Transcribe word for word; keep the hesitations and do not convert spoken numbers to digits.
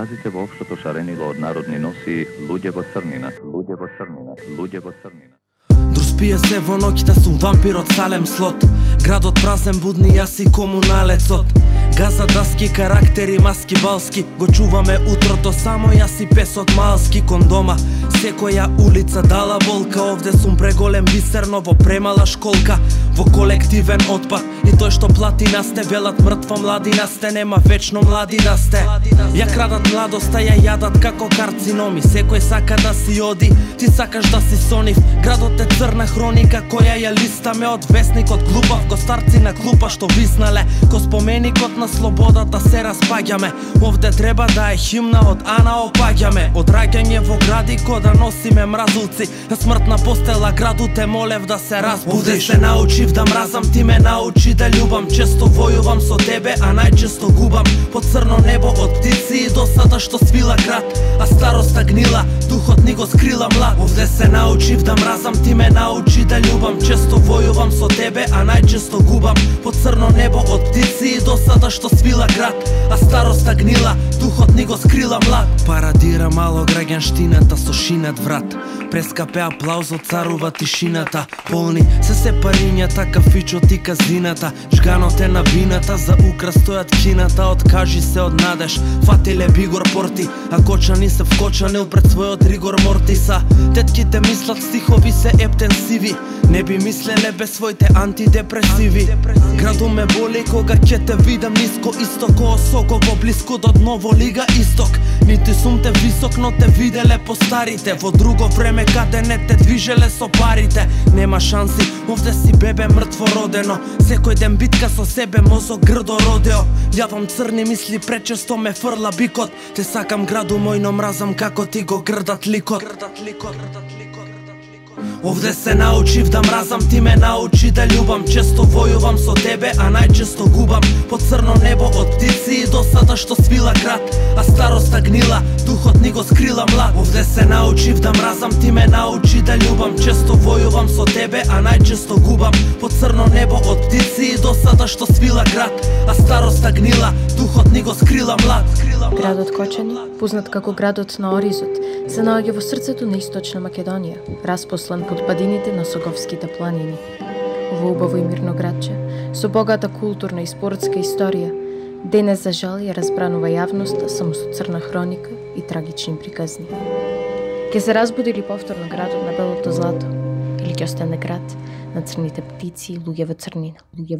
Празите во општото шаренило од народни носи луѓе во црнина, луѓе во црнина, луѓе во црнина. Друспија се во ноќта, сум вампир од Салем слот. Градот празен, будни јас и комуналецот. Газа, даски, карактери, маски, балски. Го чуваме утрото само јас и песот малски кон дома. Секоја улица дала болка. Овде сум преголем бисер, но во премала школка. Во колективен отпад. И тој што плати нас те велат мртво младина сте. Нема вечно младина сте. Ја крадат младоста, ја јадат како карциноми. Секој сака да си оди, ти сакаш да си со нив. Градот е црна хроника која ја листаме од весникот глупав, ко старци на клупа што виснале, ко споменикот на слободата се распаѓаме. Овде треба да е химна од Ана опаѓаме. Од раѓање во гради ко да носиме мразулци. На смртна постела граду те молев да се разбудиш. Овде се научив да мразам, ти ме научи да љубам. Често војувам со тебе, а најчесто губам. Под црно небо од птици и досада што свила град. А староста гнила, духот ни го скрила млад. Овде се научив да мразам, ти ме научи да љубам. Често војувам со тебе, а најчесто губам. Под црно небо од птици и досада што свила град. А староста гнила, духот ни го скрила млад. Парадира мало граѓанштината со шинат врат. Прескапе аплаузот, царува тишината. Полни се се парињата, кафичот и казината. Жганот е на вината, за укра стојат кината. Откажи се од надеж, фатиле бигор порти. А кочани се вкочанил пред својот ригор мортиса. Тетките мислат стихови се ептенсиви. Не би мислеле без своите антидепресиви. Граду ме боли кога ќе те видам ниско истоко осоко во блиско до дно во Лига Исток. Нити сум те висок, но те виделе по старите. Во друго време каде не те движеле со парите. Нема шанси, овде си бебе мртво родено. Секој ден битка со себе, мозок грдо родео. Јавам црни мисли, пречесто ме фрла бикот. Те сакам граду мој, но мразам како ти го грдат ликот. Овде се научив да мразам, ти ме научи да љубам. Често војувам со тебе, а најчесто губам. Под црно небо од птици и досада што свила град. А староста гнила, духот ни го скрила млад. Овде се научив да мразам, ти ме научи да љубам. Често војувам со тебе, а најчесто губам. Под црно небо од птици и досада што свила град. А староста гнила, духот ни го скрила млад. Градот Кочани, познат како градот на Оризот, се наоѓа во срцето на Источна Македонија, распослан под падините на Соговските планини. Во убаво и мирно градче, со богата културна и спортска историја, денес за жал ја разбранува јавноста само со црна хроника и трагични приказни. Ке се разбуди ли повторно градот на белото злато, или ќе остане град на црните птици и луѓе во црнина?